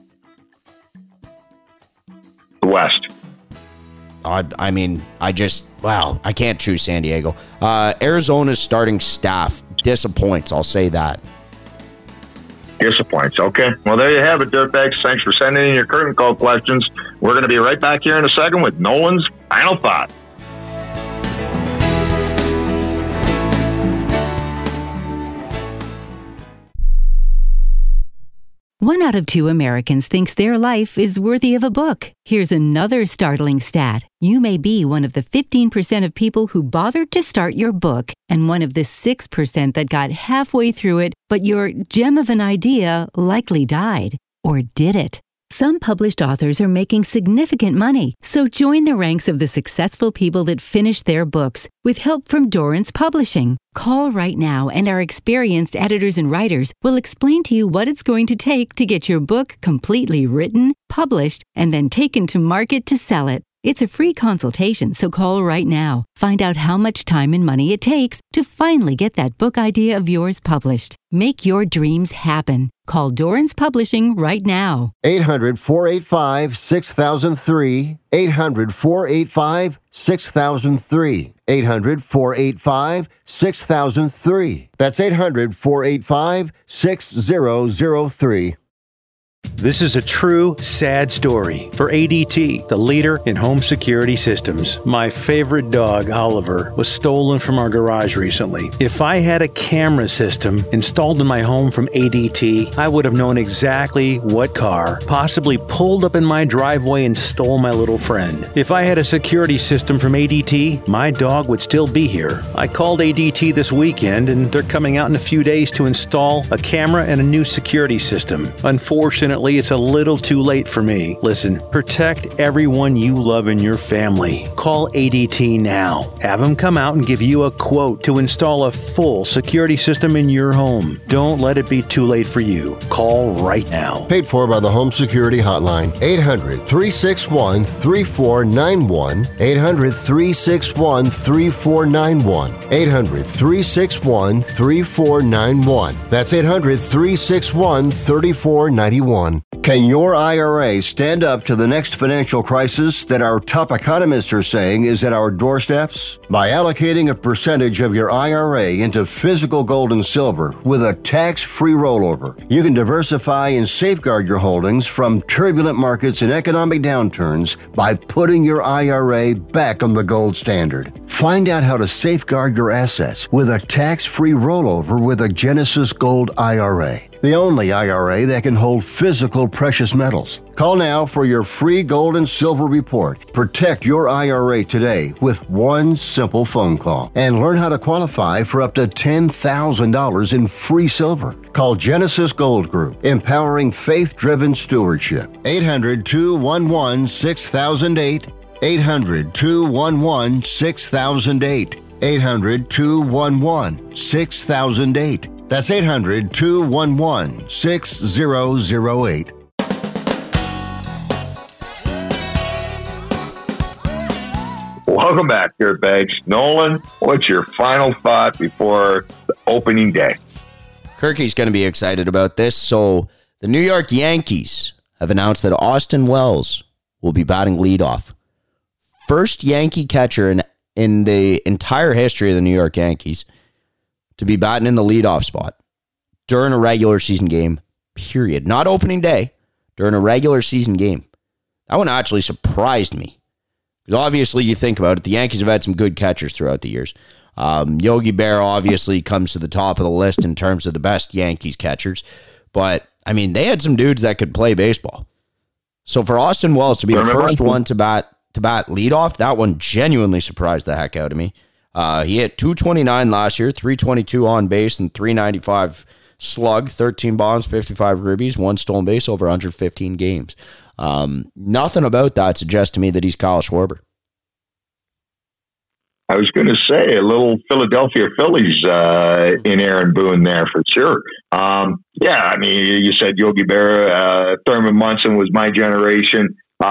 West. I can't choose San Diego. Arizona's starting staff disappoints. I'll say that. Disappoints. Okay. Well, there you have it, Dirtbags. Thanks for sending in your curtain call questions. We're going to be right back here in a second with Nolan's Final Thought. One out of 2 Americans thinks their life is worthy of a book. Here's another startling stat. You may be one of the 15% of people who bothered to start your book and one of the 6% that got halfway through it, but your gem of an idea likely died. Or did it? Some published authors are making significant money, so join the ranks of the successful people that finish their books with help from Dorrance Publishing. Call right now and our experienced editors and writers will explain to you what it's going to take to get your book completely written, published, and then taken to market to sell it. It's a free consultation, so call right now. Find out how much time and money it takes to finally get that book idea of yours published. Make your dreams happen. Call Dorrance Publishing right now. 800-485-6003. 800-485-6003. 800-485-6003. That's 800-485-6003. This is a true, sad story for ADT, the leader in home security systems. My favorite dog, Oliver, was stolen from our garage recently. If I had a camera system installed in my home from ADT, I would have known exactly what car possibly pulled up in my driveway and stole my little friend. If I had a security system from ADT, my dog would still be here. I called ADT this weekend, and they're coming out in a few days to install a camera and a new security system. Unfortunately, it's a little too late for me. Listen, protect everyone you love in your family. Call ADT now. Have them come out and give you a quote to install a full security system in your home. Don't let it be too late for you. Call right now. Paid for by the Home Security Hotline. 800-361-3491. 800-361-3491. 800-361-3491. That's 800-361-3491. Can your IRA stand up to the next financial crisis that our top economists are saying is at our doorsteps? By allocating a percentage of your IRA into physical gold and silver with a tax-free rollover, you can diversify and safeguard your holdings from turbulent markets and economic downturns by putting your IRA back on the gold standard. Find out how to safeguard your assets with a tax-free rollover with a Genesis Gold IRA, the only IRA that can hold physical precious metals. Call now for your free gold and silver report. Protect your IRA today with one simple phone call and learn how to qualify for up to $10,000 in free silver. Call Genesis Gold Group, empowering faith-driven stewardship. 800-211-6008. 800-211-6008. 800-211-6008. That's 800-211-6008. Welcome back, Dirtbags. Nolan, what's your final thought before the opening day? Kirky's going to be excited about this. So the New York Yankees have announced that Austin Wells will be batting leadoff. First Yankee catcher in the entire history of the New York Yankees to be batting in the leadoff spot during a regular season game, period. Not opening day, during a regular season game. That one actually surprised me. Because obviously, you think about it, the Yankees have had some good catchers throughout the years. Yogi Berra obviously comes to the top of the list in terms of the best Yankees catchers. But, I mean, they had some dudes that could play baseball. So for Austin Wells to be the first one to bat leadoff, that one genuinely surprised the heck out of me. He hit .229 last year, .322 on base, and .395 slug, 13 bombs, 55 ribbies, 1 stolen base over 115 games. Nothing about that suggests to me that he's Kyle Schwarber. I was going to say a little Philadelphia Phillies in Aaron Boone there for sure. Yeah, I mean, you said Yogi Berra, Thurman Munson was my generation,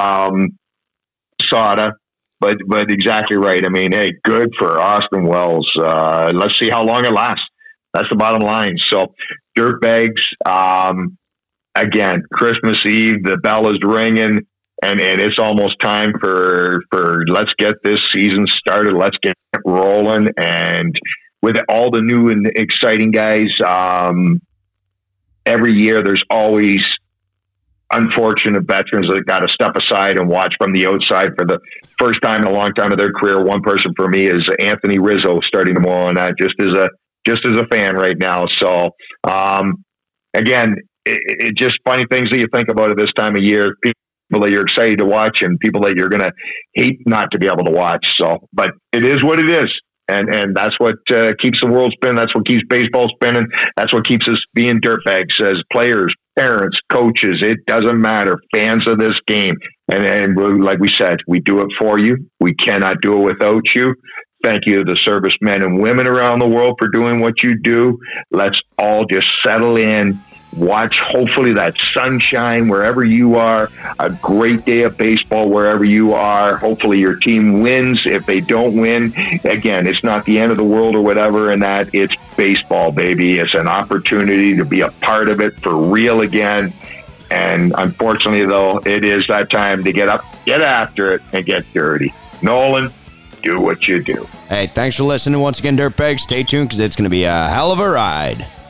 Sada, but exactly right. I mean, hey, good for Austin Wells. Let's see how long it lasts. That's the bottom line. So, Dirtbags, again, Christmas Eve, the bell is ringing, and it's almost time for let's get this season started. Let's get it rolling. And with all the new and exciting guys, every year there's always unfortunate veterans that got to step aside and watch from the outside for the first time in a long time of their career. One person for me is Anthony Rizzo starting tomorrow, and that just as a fan right now. So, again, it just funny things that you think about at this time of year, people that you're excited to watch and people that you're going to hate not to be able to watch. So, but it is what it is. And that's what keeps the world spinning. That's what keeps baseball spinning. That's what keeps us being dirtbags as players, parents, coaches. It doesn't matter. Fans of this game. And like we said, we do it for you. We cannot do it without you. Thank you to the servicemen and women around the world for doing what you do. Let's all just settle in Watch, hopefully, that sunshine wherever you are. A great day of baseball wherever you are. Hopefully your team wins. If they don't win, again, it's not the end of the world or whatever, and that it's baseball, baby. It's an opportunity to be a part of it for real again. And unfortunately, though, it is that time to get up, get after it, and get dirty. Nolan, do what you do. Hey, thanks for listening once again, Dirtbag. Stay tuned because it's going to be a hell of a ride.